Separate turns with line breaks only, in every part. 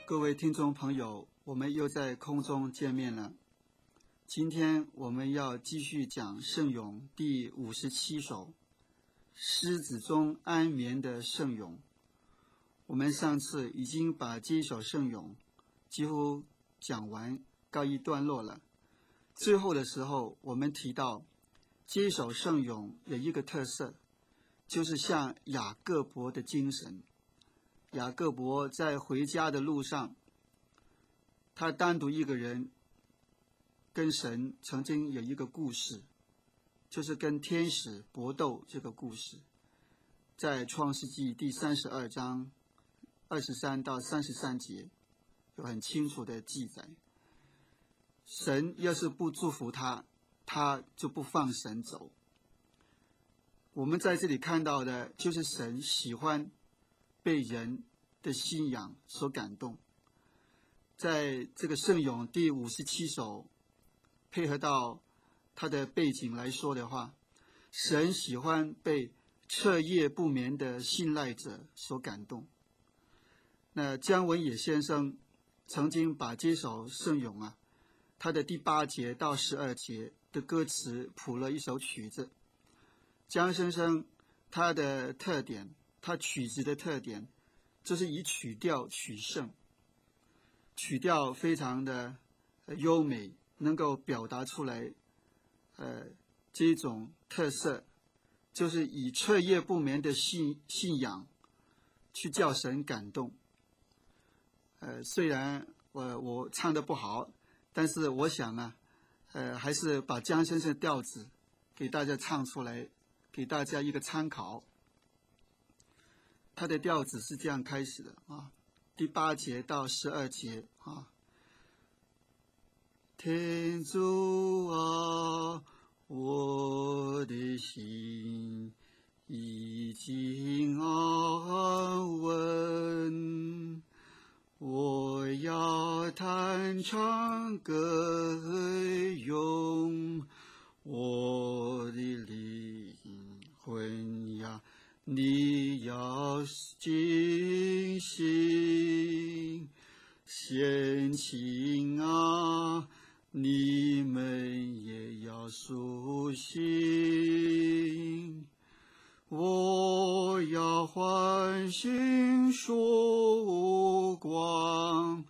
各位听众朋友，我们又在空中见面了。今天我们要继续讲圣咏第57首，狮子中安眠的圣咏。我们上次已经把这一首圣咏几乎讲完，告一段落了。最后的时候，我们提到这一首圣咏有一个特色，就是像雅各伯的精神。雅各伯在回家的路上，他单独一个人跟神曾经有一个故事，就是跟天使搏斗这个故事，在创世纪第32章23到33节有很清楚的记载。神要是不祝福他，他就不放神走。我们在这里看到的就是神喜欢被人的信仰所感动。在这个圣咏第57首，配合到它的背景来说的话，神喜欢被彻夜不眠的信赖者所感动。那姜文也先生曾经把这首圣咏他的第8节到12节的歌词谱了一首曲子。姜先生他的特点，他曲子的特点就是以曲调取胜，曲调非常的优美，能够表达出来这种特色，就是以彻夜不眠的信仰去叫神感动。虽然我唱得不好，但是我想还是把姜先生的调子给大家唱出来，给大家一个参考。他的调子是这样开始的第8节到12节天主啊，我的心已经安稳，我要弹唱歌咏我的灵魂呀，你要警醒，先亲啊，你们也要苏醒。我要唤醒曙光，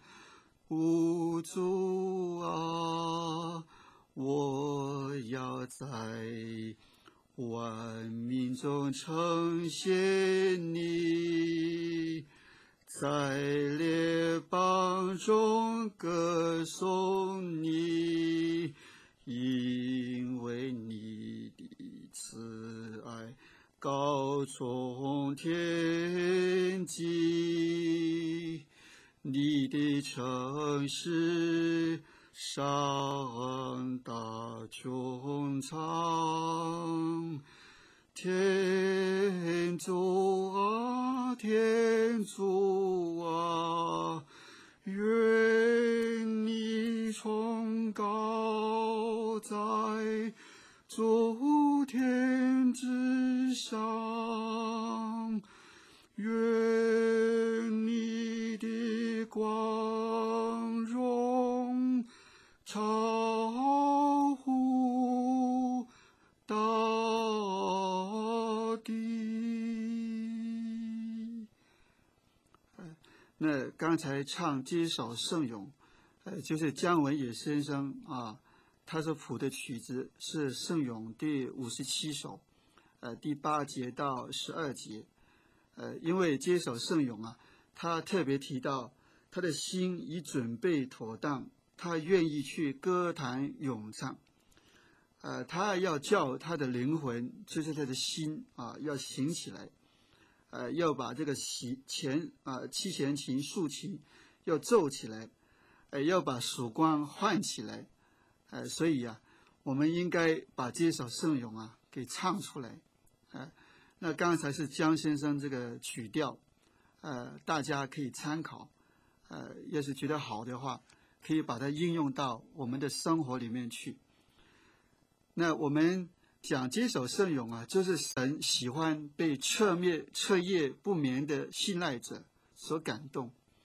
主啊，我要在万民中称谢你，在列邦中歌颂你，因为你的慈爱高冲天际，你的诚实上达穹苍。天主啊，天主啊，愿你崇高在诸天之上，愿你的光荣超乎大地。那刚才唱这一首圣咏，就是姜文也先生他所谱的曲子是圣咏第57首，第8节到12节。因为这首圣咏他特别提到他的心已准备妥当，他愿意去歌坛咏唱。他要叫他的灵魂，就是他的心要醒起来，要把这个七弦琴、竖琴要奏起来，要把曙光唤起来。所以我们应该把这首圣咏给唱出来。那刚才是姜先生这个曲调，大家可以参考。要是觉得好的话，可以把它应用到我们的生活里面去。那我们讲这首圣咏就是神喜欢被彻夜不眠的信赖者所感动。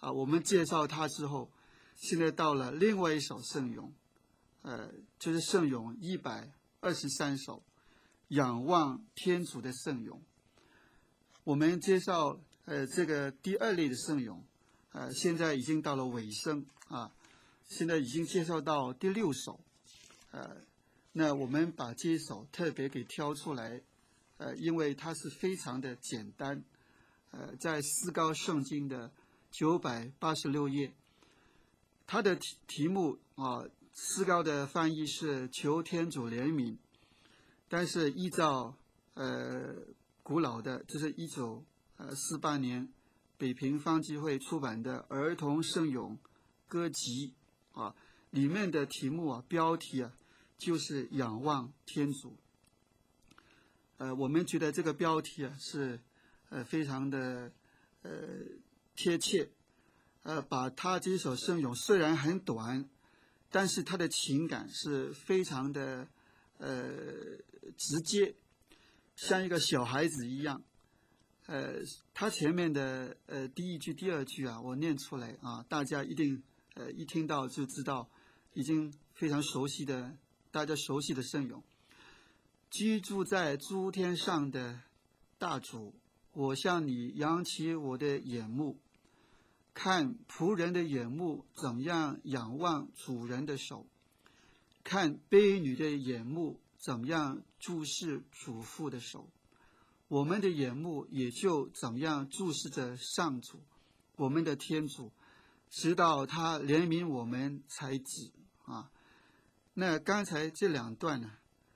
我们介绍他之后，现在到了另外一首圣咏，就是圣咏123首，仰望天主的圣咏。我们介绍这个第二类的圣咏，现在已经到了尾声现在已经介绍到第6首，那我们把这一首特别给挑出来，因为它是非常的简单，在思高圣经的986页，它的题目思高的翻译是求天主怜悯，但是依照古老的，这是1948年北平方济会出版的儿童圣咏歌集里面的题目标题就是仰望天主。我们觉得这个标题是非常的贴切，把他这首圣咏虽然很短，但是他的情感是非常的直接，像一个小孩子一样。他前面的第一句、第二句我念出来大家一定一听到就知道，已经非常熟悉的，大家熟悉的圣咏。居住在诸天上的大主，我向你扬起我的眼目，看仆人的眼目怎样仰望主人的手，看婢女的眼目怎样注视主父的手。我们的眼目也就怎样注视着上主，我们的天主，直到他怜悯我们才止那刚才这2段呢，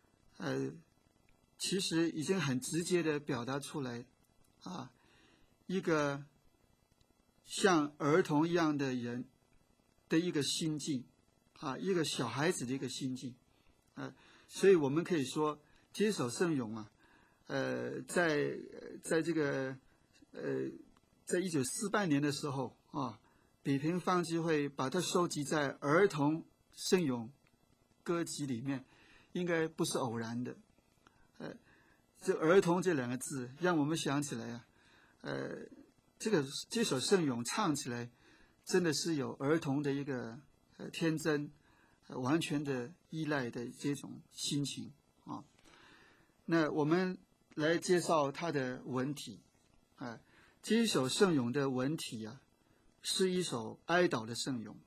其实已经很直接的表达出来一个像儿童一样的人的一个心境一个小孩子的一个心境所以我们可以说这首圣咏在这个在1948年的时候北平方济会把它收集在儿童圣咏歌集里面，应该不是偶然的。这儿童这2个字让我们想起来这首圣咏唱起来真的是有儿童的一个天真完全的依赖的这种心情那我们来介绍它的文体这一首圣咏的文体是一首哀悼的圣咏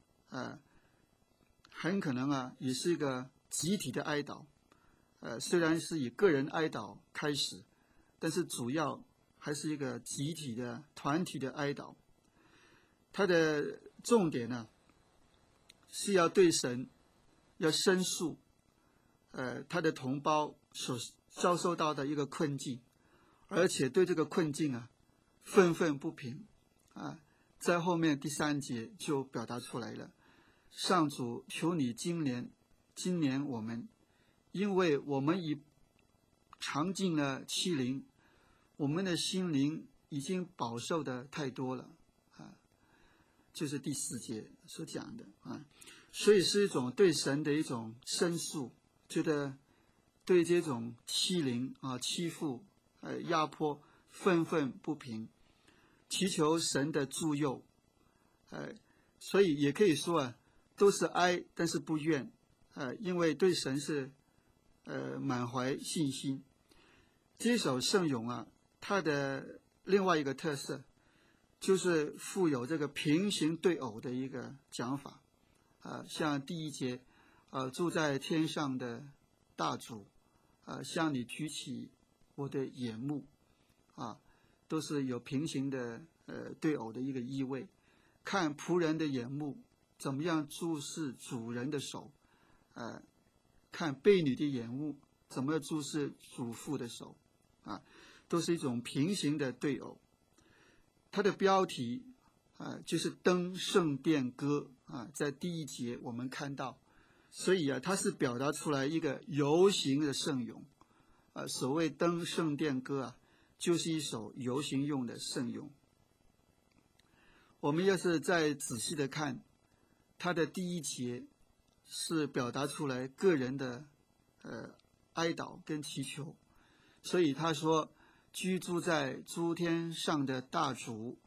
很可能也是一个集体的哀悼虽然是以个人哀悼开始，但是主要还是一个集体的团体的哀悼。它的重点是要对神要申诉他的同胞所遭受到的一个困境，而且对这个困境愤愤不平在后面第3节就表达出来了。上主，求你今年我们，因为我们已尝尽了欺凌，我们的心灵已经饱受的太多了就是第4节所讲的所以是一种对神的一种申诉，觉得对这种欺凌欺负压迫愤愤不平，祈求神的助佑所以也可以说都是哀，但是不怨因为对神是满怀信心。这首圣咏它的另外一个特色就是富有这个平行对偶的一个讲法像第1节住在天上的大主向你举起我的眼目都是有平行的对偶的一个意味。看仆人的眼目怎么样注视主人的手看婢女的眼目怎么样注视主父的手都是一种平行的对偶。它的标题就是登圣殿歌在第1节我们看到，所以它是表达出来一个游行的圣咏所谓登圣殿歌就是一首游行用的圣咏。我们要是再仔细的看，它的第1节是表达出来个人的哀悼跟祈求，所以他说居住在诸天上的大主，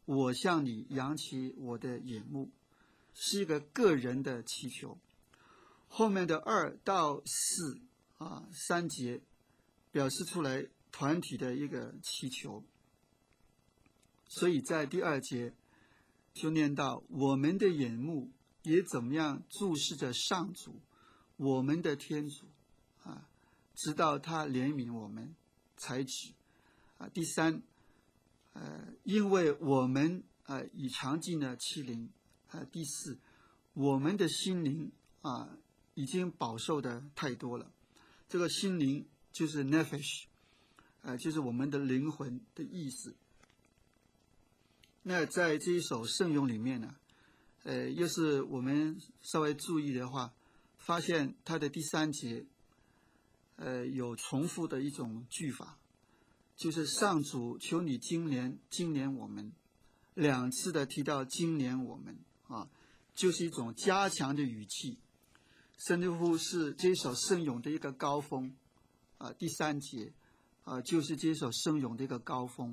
我向你扬起我的眼目，是一个个人的祈求。后面的2到43节表示出来团体的一个祈求。所以在第2节就念到，我们的眼目也怎么样注视着上主，我们的天主直到他怜悯我们才止。第3，因为我们已尝尽了欺凌。第4，我们的心灵已经饱受的太多了。这个心灵就是 nefesh，就是我们的灵魂的意思。那在这一首圣咏里面呢，要是我们稍微注意的话，发现它的第3节，有重复的一种句法，就是上主求你今年我们，2次的提到今年我们就是一种加强的语气，甚至乎是这首圣咏的一个高峰第3节就是这首圣咏的一个高峰。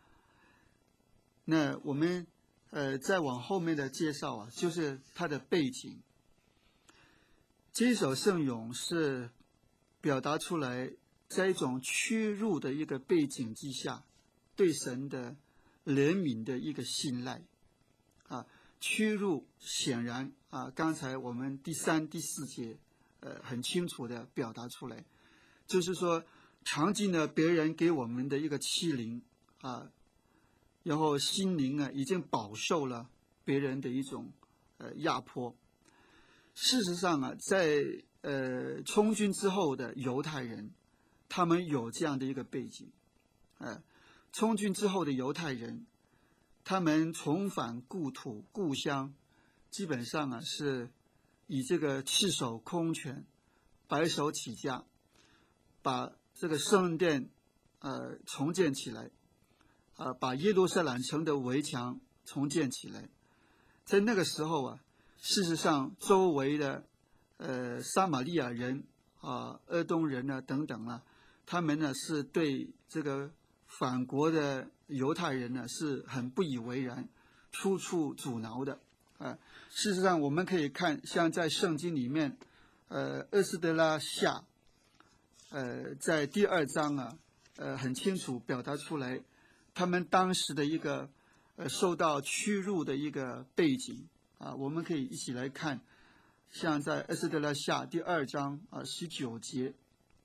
那我们再往后面的介绍就是它的背景。这首圣咏是表达出来在一种屈辱的一个背景之下，对神的怜悯的一个信赖屈辱显然刚才我们第3、第4节很清楚的表达出来，就是说尝尽了别人给我们的一个欺凌然后心灵已经饱受了别人的一种压迫。事实上在充军之后的犹太人，他们有这样的一个背景。充军之后的犹太人，他们重返故土故乡，基本上是以这个赤手空拳、白手起家，把这个圣殿重建起来。把耶路撒冷城的围墙重建起来。在那个时候事实上周围的撒玛利亚人俄东人等等他们是对这个反国的犹太人是很不以为然，处处阻挠的。事实上我们可以看，像在圣经里面厄斯德拉下在第2章很清楚表达出来他们当时的一个受到屈辱的一个背景我们可以一起来看，像在厄斯德拉下第2章19节，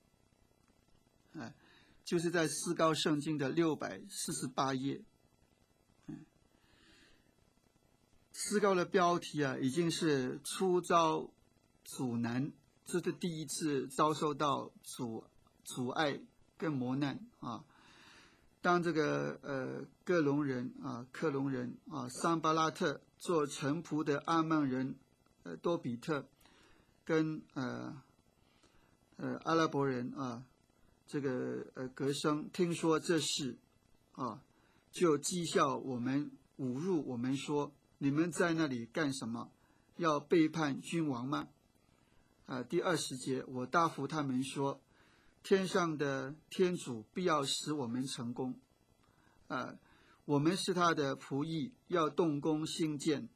就是在思高圣经的648页。思高的标题已经是出遭阻难，这是第一次遭受到阻碍跟磨难当这个克隆人桑巴拉特做臣仆的阿曼人多比特跟阿拉伯人这个格生听说这事就讥笑我们，侮辱我们说，你们在那里干什么？要背叛君王吗？第20节，我答复他们说，天上的天主必要使我们成功。我们是他的仆役，要动工兴建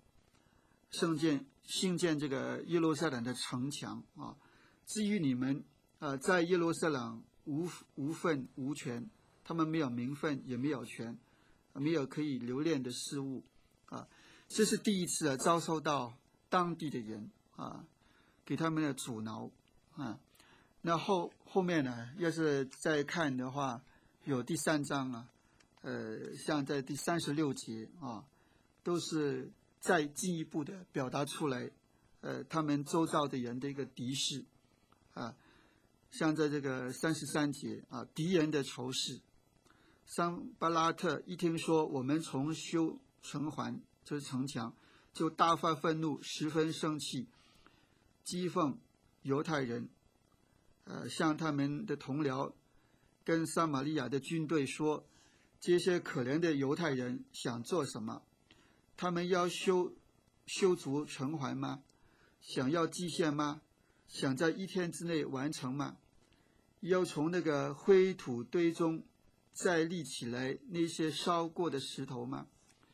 这个耶路撒冷的城墙至于你们在耶路撒冷无份无权，他们没有名分也没有权，没有可以留恋的事物这是第一次遭受到当地的人给他们的阻挠那后面呢，要是再看的话，有第3章像在第36节都是再进一步的表达出来他们周遭的人的一个敌视像在这个33节敌人的仇视。桑巴拉特一听说我们重修城环，就是城墙，就大发愤怒，十分生气，讥讽犹太人向他们的同僚跟撒玛利亚的军队说，这些可怜的犹太人想做什么？他们要修筑城环吗？想要基线吗？想在1天之内完成吗？要从那个灰土堆中再立起来那些烧过的石头吗？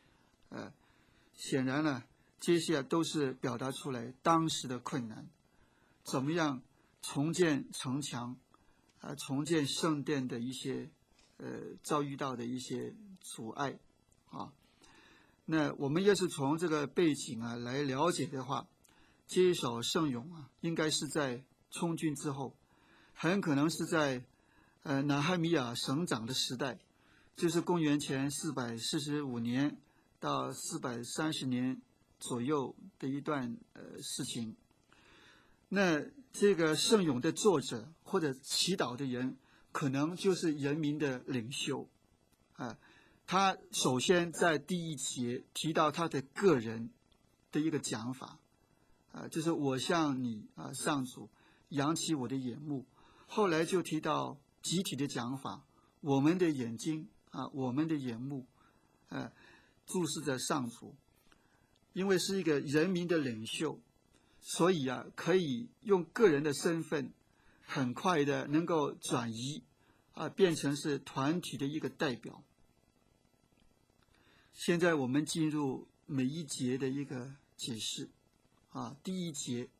显然呢，这些都是表达出来当时的困难，怎么样重建城墙，重建圣殿的一些遭遇到的一些阻碍啊。那我们要是从这个背景来了解的话，这一首圣咏应该是在充军之后，很可能是在拿哈米亚省长的时代，就是公元前445年到430年左右的一段事情。那这个圣咏的作者或者祈祷的人，可能就是人民的领袖他首先在第1节提到他的个人的一个讲法就是我向你上主扬起我的眼目，后来就提到集体的讲法，我们的眼睛我们的眼目注视着上主。因为是一个人民的领袖，所以可以用个人的身份很快的能够转移变成是团体的一个代表。现在我们进入每一节的一个解释第1节，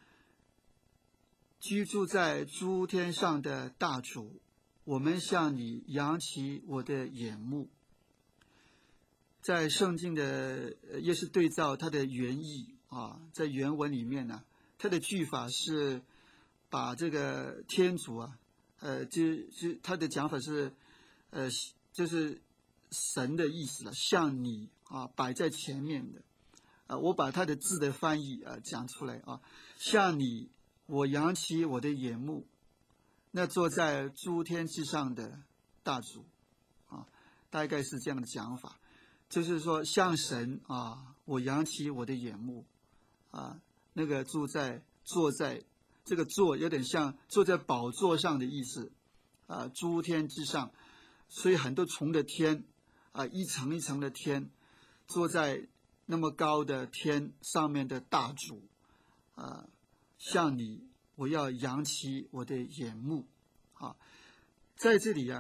居住在诸天上的大主，我们向你扬起我的眼目。在圣经的也是对照它的原意在原文里面呢，它的句法是把这个天主它的讲法是就是神的意思了，向你摆在前面的我把它的字的翻译讲出来向你我扬起我的眼目，那坐在诸天之上的大主大概是这样的讲法，就是说向神我扬起我的眼目那个坐在这个坐有点像坐在宝座上的意思诸天之上，所以很多重的天一层一层的天，坐在那么高的天上面的大主向你我要扬起我的眼目在这里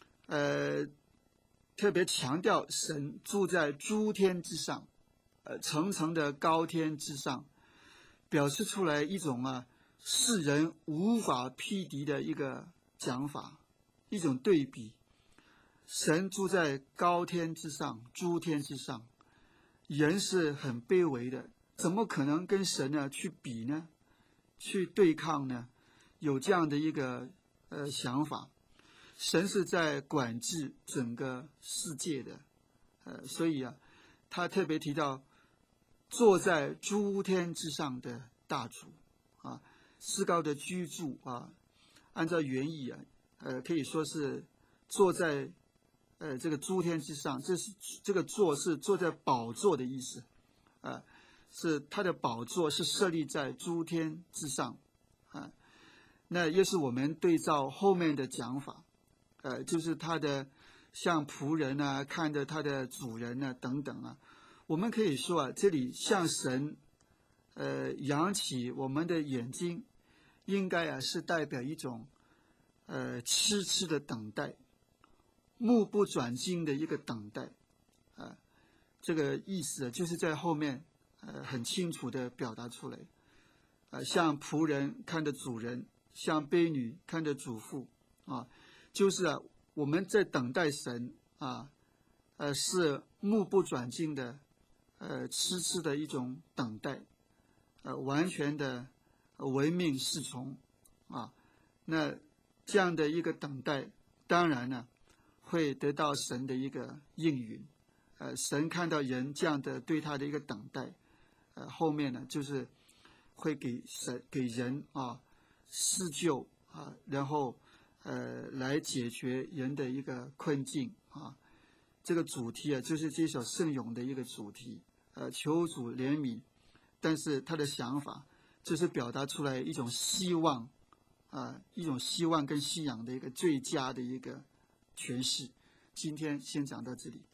特别强调神住在诸天之上层层的高天之上，表示出来一种世人无法匹敌的一个讲法，一种对比。神住在高天之上，诸天之上，人是很卑微的，怎么可能跟神去比呢？去对抗呢？有这样的一个想法。神是在管制整个世界的所以他特别提到坐在诸天之上的大主至高的居住按照原意可以说是坐在这个诸天之上，这个坐是坐在宝座的意思是他的宝座是设立在诸天之上那也是我们对照后面的讲法就是他的像仆人看着他的主人等等我们可以说这里向神扬起我们的眼睛，应该是代表一种痴痴的等待，目不转睛的一个等待这个意思就是在后面很清楚的表达出来像仆人看着主人，像婢女看着主妇就是我们在等待神是目不转睛的痴痴的一种等待完全的唯命是从那这样的一个等待当然呢会得到神的一个应允神看到人这样的对他的一个等待后面呢就是会给人施救然后来解决人的一个困境这个主题就是这首圣咏的一个主题求主怜悯，但是他的想法就是表达出来一种希望一种希望跟信仰的一个最佳的一个诠释。今天先讲到这里。